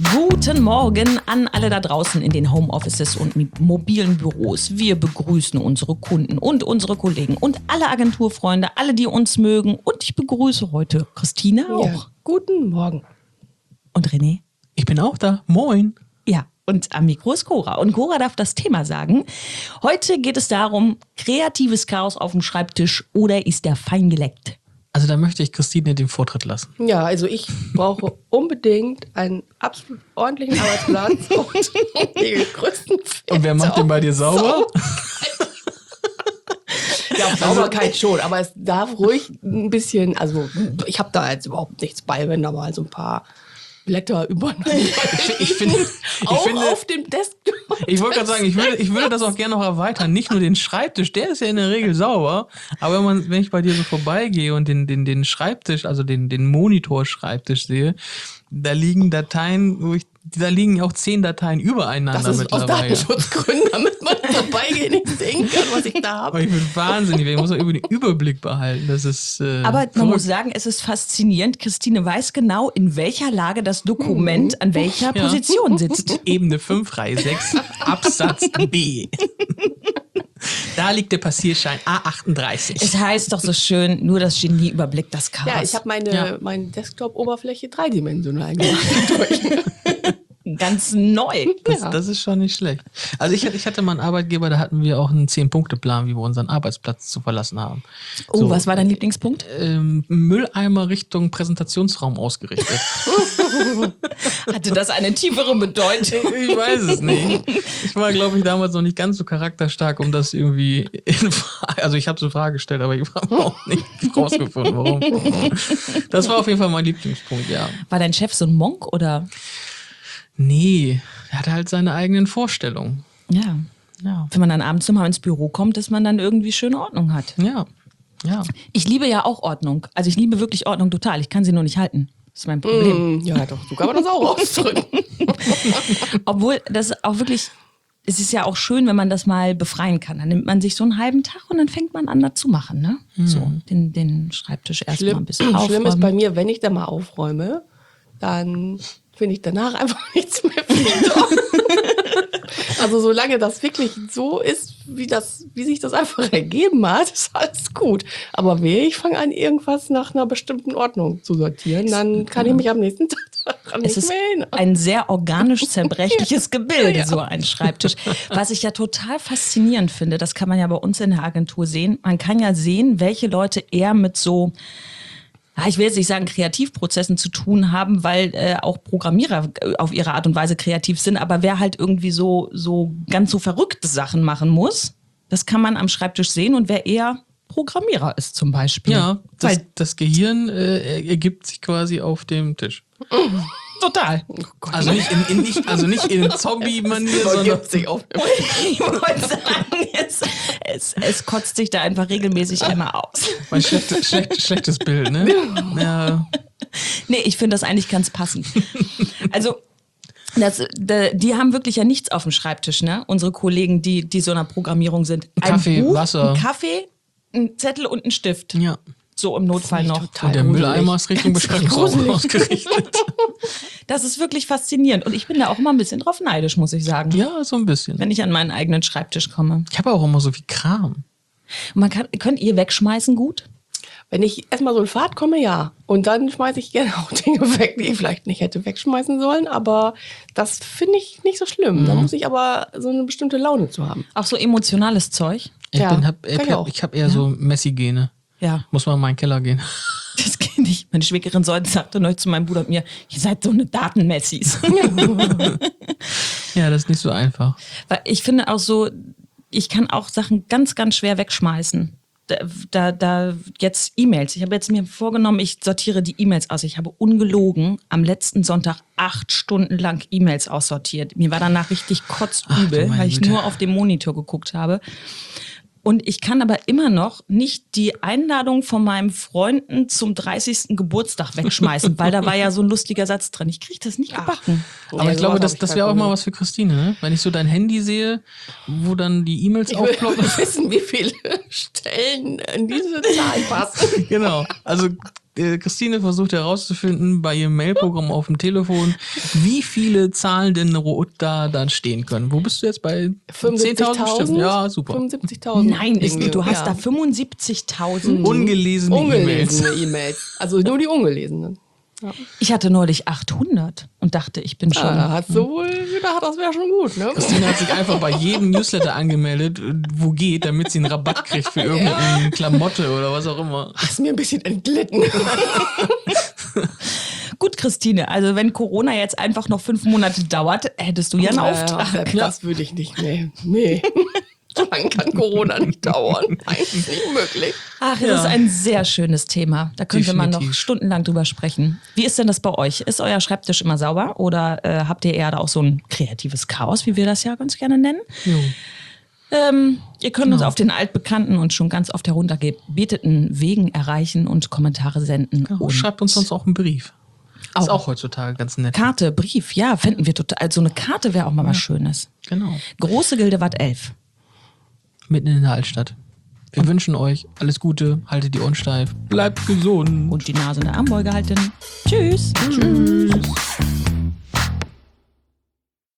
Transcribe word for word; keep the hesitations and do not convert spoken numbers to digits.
Guten Morgen an alle da draußen in den Homeoffices und mobilen Büros. Wir begrüßen unsere Kunden und unsere Kollegen und alle Agenturfreunde, alle, die uns mögen. Und ich begrüße heute Christine auch. Ja, guten Morgen. Und René? Ich bin auch da. Moin. Ja, und am Mikro ist Cora. Und Cora darf das Thema sagen. Heute geht es darum, kreatives Chaos auf dem Schreibtisch oder ist der fein geleckt? Also da möchte ich Christine den Vortritt lassen. Ja, also ich brauche unbedingt einen absolut ordentlichen Arbeitsplatz und die größten Fenster. Und wer macht den bei dir sauber? Ja, auf Sauberkeit schon, aber es darf ruhig ein bisschen, also ich habe da jetzt überhaupt nichts bei, wenn da mal so ein paar Blätter übereinander Ich, ich finde, ich auch finde, auf dem Desk. ich wollte gerade sagen, ich würde, ich würde das auch gerne noch erweitern. Nicht nur den Schreibtisch, der ist ja in der Regel sauber, aber wenn man, wenn ich bei dir so vorbeigehe und den, den, den Schreibtisch, also den, den Monitor-Schreibtisch sehe, da liegen Dateien, wo ich, da liegen auch zehn Dateien übereinander Das ist mittlerweile. aus Datenschutzgründen, damit man vorbeigeht, nicht sehen kann, was ich da Aber habe. ich bin wahnsinnig, ich muss auch über den Überblick behalten. Das ist, äh, Aber man verrückt. muss sagen, es ist faszinierend. Christine weiß genau, in welcher Lage das Dokument an welcher Ja. Position sitzt. Ebene fünf, Reihe sechs, Absatz B. Da liegt der Passierschein A achtunddreißig. Es heißt doch so schön, nur das Genie überblickt das Chaos. Ja, ich habe meine, Ja. meine Desktop-Oberfläche dreidimensional gemacht. ganz neu. Das, Ja. das ist schon nicht schlecht. Also ich, ich hatte mal einen Arbeitgeber, da hatten wir auch einen zehn-Punkte-Plan, wie wir unseren Arbeitsplatz zu verlassen haben. Oh, So, was war dein Lieblingspunkt? Ähm, Mülleimer Richtung Präsentationsraum ausgerichtet. Hatte das eine tiefere Bedeutung? Ich weiß es nicht. Ich war, glaube ich, damals noch nicht ganz so charakterstark, um das irgendwie in Frage, also ich habe so eine Frage gestellt, aber ich habe auch nicht rausgefunden, warum. Das war auf jeden Fall mein Lieblingspunkt, ja. War dein Chef so ein Monk oder? Nee, er hatte halt seine eigenen Vorstellungen. Ja. Ja, Wenn man dann abends mal ins Büro kommt, dass man dann irgendwie schöne Ordnung hat. ja, ja. Ich liebe ja auch Ordnung. Also ich liebe wirklich Ordnung total. Ich kann sie nur nicht halten. Das ist mein Problem. Mm, ja, doch, so kann man das auch ausdrücken. Obwohl das auch wirklich, es ist ja auch schön, wenn man das mal befreien kann. Dann nimmt man sich so einen halben Tag und dann fängt man an, da zu machen. Ne? So, den, den Schreibtisch erstmal ein bisschen aufräumen. Schlimm ist bei mir, wenn ich da mal aufräume, dann finde ich danach einfach nichts mehr wieder. Also solange das wirklich so ist, wie, das, wie sich das einfach ergeben hat, ist alles gut. Aber wehe, ich fange an, irgendwas nach einer bestimmten Ordnung zu sortieren, dann kann ich mich am nächsten Tag daran Es nicht ist mehr erinnern. ein sehr organisch zerbrechliches Gebilde, Ja. so ein Schreibtisch. Was ich ja total faszinierend finde, das kann man ja bei uns in der Agentur sehen. Man kann ja sehen, welche Leute eher mit so, ja, ich will jetzt nicht sagen Kreativprozessen zu tun haben, weil äh, auch Programmierer äh, auf ihre Art und Weise kreativ sind. Aber wer halt irgendwie so, so ganz so verrückte Sachen machen muss, das kann man am Schreibtisch sehen. Und wer eher Programmierer ist zum Beispiel. Ja, das, Weil, das Gehirn äh, ergibt sich quasi auf dem Tisch. total. Also nicht in, in, nicht, also nicht in Zombie-Manier, sondern Gibt sich auf. Ich wollte sagen, es, es, es kotzt sich da einfach regelmäßig einmal aus. mein schlechtes, schlecht, schlechtes Bild, ne? Ja. Nee, ich finde das eigentlich ganz passend. Also, das, de, die haben wirklich ja nichts auf dem Schreibtisch, ne? Unsere Kollegen, die, die so in der Programmierung sind. Ein Kaffee, Buch, Wasser. Ein Kaffee, ein Zettel und ein Stift. Ja. So im Notfall noch. total Und der gruselig. Mülleimer ist Richtung Besprechungsraum ausgerichtet. Das ist wirklich faszinierend. Und ich bin da auch immer ein bisschen drauf neidisch, muss ich sagen. Ja, so ein bisschen. Wenn ich an meinen eigenen Schreibtisch komme. Ich habe auch immer so viel Kram. Und man kann, könnt ihr wegschmeißen gut? Wenn ich erstmal so in Fahrt komme, ja. Und dann schmeiße ich gerne auch Dinge weg, die ich vielleicht nicht hätte wegschmeißen sollen. Aber das finde ich nicht so schlimm. Da muss ich aber so eine bestimmte Laune zu haben. Auch so emotionales Zeug? Ich, Ja, bin, hab, ich, kann ich auch. hab, ich habe eher so Messi-Gene. Ja. Muss mal in meinen Keller gehen. Das geht nicht. Meine Schwägerin sagte neulich zu meinem Bruder und mir, ihr seid so eine Datenmessis. Ja, das ist nicht so einfach. Weil ich finde auch so, ich kann auch Sachen ganz, ganz schwer wegschmeißen. Da, da, da jetzt E-Mails. Ich habe jetzt mir vorgenommen, ich sortiere die E-Mails aus. Ich habe ungelogen am letzten Sonntag acht Stunden lang E-Mails aussortiert. Mir war danach richtig kotzübel, Ach, du meine weil ich Güte. nur auf dem Monitor geguckt habe. Und ich kann aber immer noch nicht die Einladung von meinem Freunden zum dreißigsten Geburtstag wegschmeißen, weil da war ja so ein lustiger Satz drin. Ich kriege das nicht gebacken. Aber Nee, ich glaube, sowas das, hab ich das kein wäre auch Problem. mal was für Christine, ne? Wenn ich so dein Handy sehe, wo dann die E-Mails Ich will aufploppen. wissen, wie viele Stellen in diese Zahl passen. Genau. Also äh, Christine versucht herauszufinden bei ihrem Mailprogramm auf dem Telefon, wie viele Zahlen denn rot da dann stehen können. Wo bist du jetzt bei zehntausend? Stimmt. Ja, super. fünfundsiebzigtausend. Nein, ist, Irgendwie. du hast Ja. da fünfundsiebzigtausend. Ungelesene E-Mails. Ungelesene E-Mails. Also nur die ungelesenen. Ja. Ich hatte neulich achthundert und dachte, ich bin schon. Ah, hast du wohl gedacht, das wäre schon gut, ne? Christine hat sich einfach bei jedem Newsletter angemeldet, wo geht, damit sie einen Rabatt kriegt für irgendeine Klamotte oder was auch immer. Hast mir ein bisschen entglitten. Gut, Christine, also wenn Corona jetzt einfach noch fünf Monate dauert, hättest du ja einen Äh, Auftrag. das würde ich nicht, nee. Nee. So lange kann Corona nicht dauern. Nein, ist nicht möglich. Ach, das Ja. ist ein sehr schönes Thema. Da könnte man noch Definitiv. stundenlang drüber sprechen. Wie ist denn das bei euch? Ist euer Schreibtisch immer sauber oder äh, habt ihr eher da auch so ein kreatives Chaos, wie wir das ja ganz gerne nennen? Jo. Ähm, ihr könnt Genau. uns auf den altbekannten und schon ganz oft heruntergebeteten Wegen erreichen und Kommentare senden. Ja, und schreibt uns sonst auch einen Brief. Ist Auch. auch heutzutage ganz nett. Karte, Brief, ja, fänden wir total. Also eine Karte wäre auch mal was Schönes. Genau. Große Gildewatt elf. Mitten in der Altstadt. Wir wünschen euch alles Gute, haltet die Ohren steif, bleibt gesund. Und die Nase in der Armbeuge halten. Tschüss. Tschüss.